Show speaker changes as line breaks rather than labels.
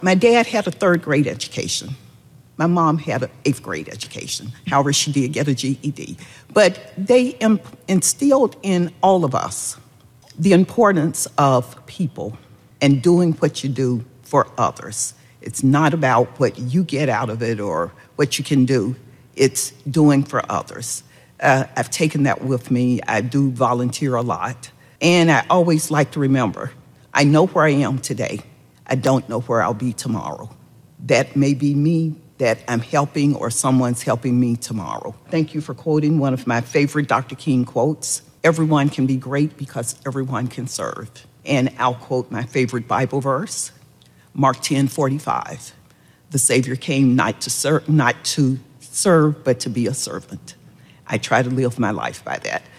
My dad had a third grade education. My mom had an eighth grade education. However, she did get a GED. But they instilled in all of us the importance of people and doing what you do for others. It's not about what you get out of it or what you can do. It's doing for others. I've taken that with me. I do volunteer a lot. And I always like to remember, I know where I am today. I don't know where I'll be tomorrow. That may be me that I'm helping or someone's helping me tomorrow. Thank you for quoting one of my favorite Dr. King quotes. Everyone can be great because everyone can serve. And I'll quote my favorite Bible verse, Mark 10:45. The Savior came not to serve, but to be a servant. I try to live my life by that.